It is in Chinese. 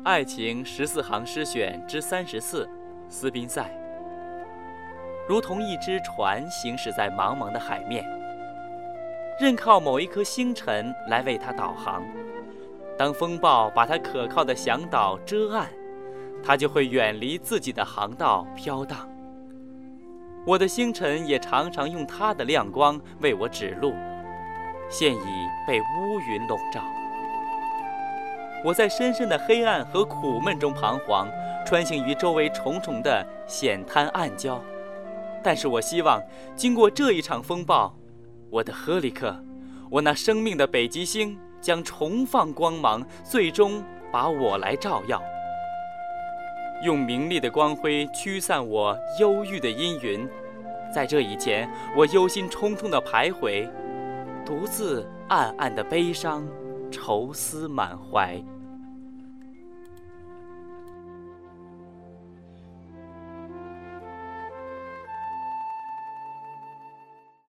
爱情14行诗选之34，斯宾塞。如同一只船行驶在茫茫的海面，任靠某一颗星辰来为它导航。当风暴把它可靠的向导遮岸，它就会远离自己的航道飘荡。我的星辰也常常用它的亮光为我指路，现已被乌云笼罩。我在深深的黑暗和苦闷中彷徨，穿行于周围重重的险滩暗礁。但是我希望，经过这一场风暴，我的赫里克，我那生命的北极星将重放光芒，最终把我来照耀，用明丽的光辉驱散我忧郁的阴云。在这以前，我忧心忡忡地徘徊，独自暗暗的悲伤，愁思满怀。